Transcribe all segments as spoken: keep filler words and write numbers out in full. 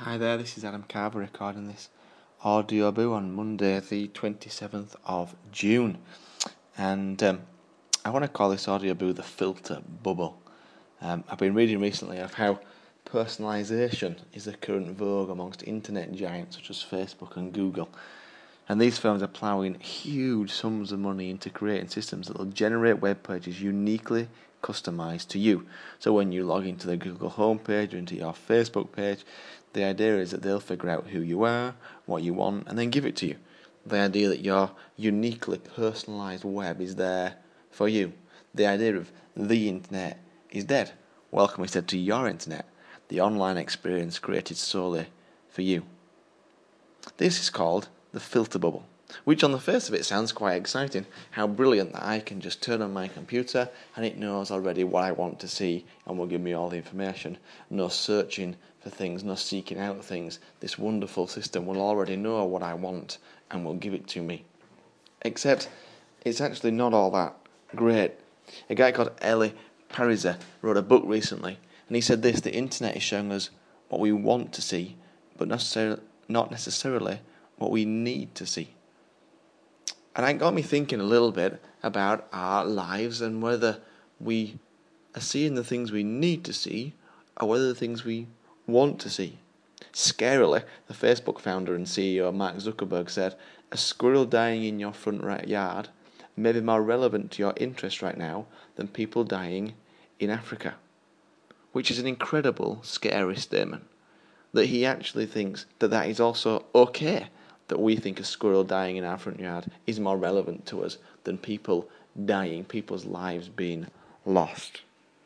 Hi there, this is Adam Carver recording this audio boo on Monday the twenty-seventh of June, and um, I want to call this audio boo the filter bubble. Um, I've been reading recently of how personalisation is a current vogue amongst internet giants such as Facebook and Google, and these firms are ploughing huge sums of money into creating systems that will generate web pages uniquely customised to you. So when you log into the Google homepage or into your Facebook page, the idea is that they'll figure out who you are, what you want, and then give it to you. The idea that your uniquely personalised web is there for you. The idea of the internet is dead. Welcome instead to your internet, the online experience created solely for you. This is called the filter bubble, which on the face of it sounds quite exciting. How brilliant that I can just turn on my computer and it knows already what I want to see and will give me all the information. No searching for things, no seeking out things. This wonderful system will already know what I want and will give it to me. Except it's actually not all that great. A guy called Eli Pariser wrote a book recently, and he said this: the internet is showing us what we want to see, but necessarily, not necessarily what we need to see. And that got me thinking a little bit about our lives and whether we are seeing the things we need to see or whether the things we want to see. Scarily, the Facebook founder and C E O Mark Zuckerberg said, a squirrel dying in your front right yard may be more relevant to your interest right now than people dying in Africa. Which is an incredible, scary statement. That he actually thinks that that is also okay. That we think a squirrel dying in our front yard is more relevant to us than people dying, people's lives being lost.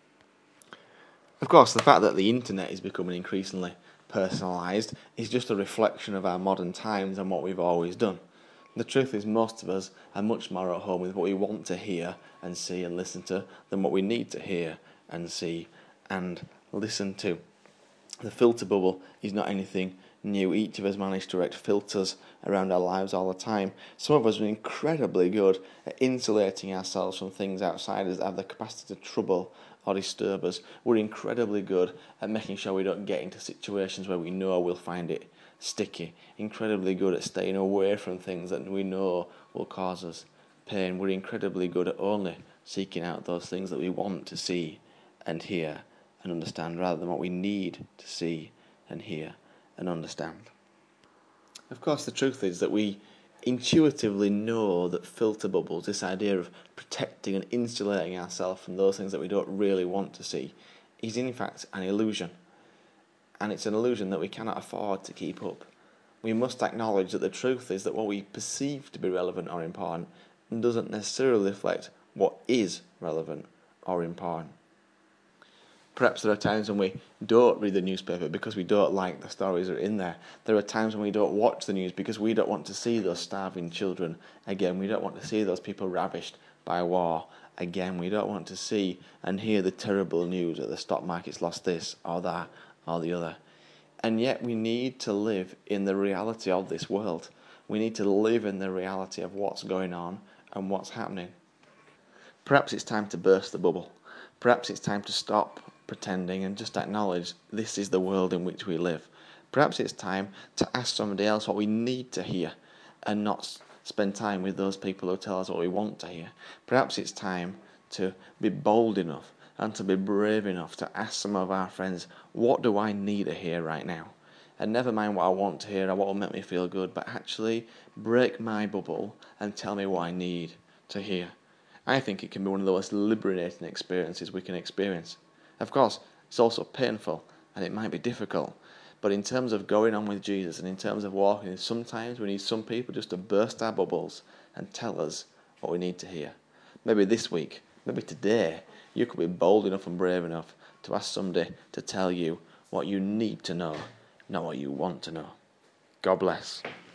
Of course, the fact that the internet is becoming increasingly personalised is just a reflection of our modern times and what we've always done. The truth is, most of us are much more at home with what we want to hear and see and listen to than what we need to hear and see and listen to. The filter bubble is not anything new. Each of us manage to erect filters around our lives all the time. Some of us are incredibly good at insulating ourselves from things outside us that have the capacity to trouble or disturb us. We're incredibly good at making sure we don't get into situations where we know we'll find it sticky. Incredibly good at staying away from things that we know will cause us pain. We're incredibly good at only seeking out those things that we want to see and hear and understand, rather than what we need to see and hear and understand. Of course, the truth is that we intuitively know that filter bubbles, this idea of protecting and insulating ourselves from those things that we don't really want to see, is in fact an illusion. And it's an illusion that we cannot afford to keep up. We must acknowledge that the truth is that what we perceive to be relevant or important doesn't necessarily reflect what is relevant or important. Perhaps there are times when we don't read the newspaper because we don't like the stories that are in there. There are times when we don't watch the news because we don't want to see those starving children again. We don't want to see those people ravished by war again. We don't want to see and hear the terrible news that the stock market's lost this or that or the other. And yet we need to live in the reality of this world. We need to live in the reality of what's going on and what's happening. Perhaps it's time to burst the bubble. Perhaps it's time to stop pretending and just acknowledge this is the world in which we live. Perhaps it's time to ask somebody else what we need to hear and not spend time with those people who tell us what we want to hear. Perhaps it's time to be bold enough and to be brave enough to ask some of our friends, what do I need to hear right now? And never mind what I want to hear or what will make me feel good, but actually break my bubble and tell me what I need to hear. I think it can be one of the most liberating experiences we can experience. Of course, it's also painful and it might be difficult, but in terms of going on with Jesus and in terms of walking, sometimes we need some people just to burst our bubbles and tell us what we need to hear. Maybe this week, maybe today, you could be bold enough and brave enough to ask somebody to tell you what you need to know, not what you want to know. God bless.